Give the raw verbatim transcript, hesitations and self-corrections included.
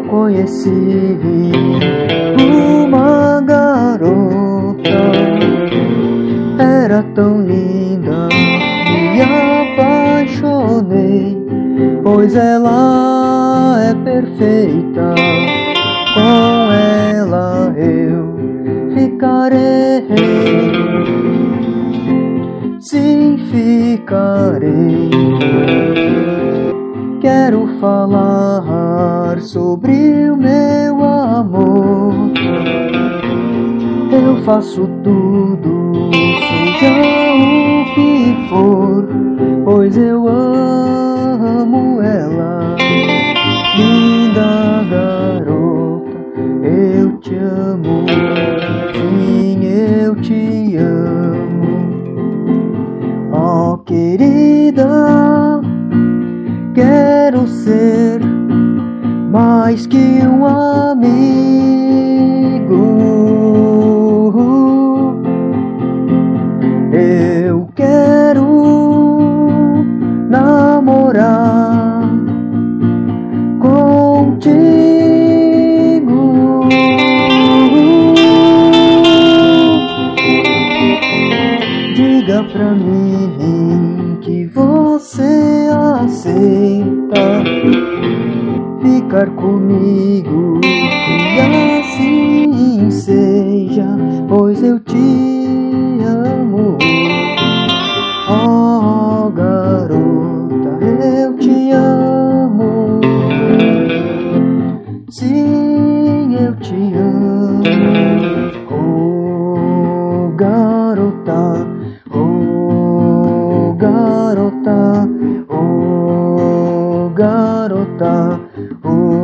conheci uma garota, era tão linda, me apaixonei, pois ela é perfeita, com ela eu ficarei, sim, ficarei. Quero falar sobre o meu amor. Eu faço tudo, seja o que for, pois eu amo ela. Linda garota, eu te amo, sim, eu te amo. Oh, querida, quero ser mais que um amigo. Eu quero namorar contigo. Diga pra mim que você aceita ficar comigo, e assim seja, pois eu te amo. Oh, garota, eu te amo, sim, eu te amo. Oh, garota, oh, garota, oh, garota, oh.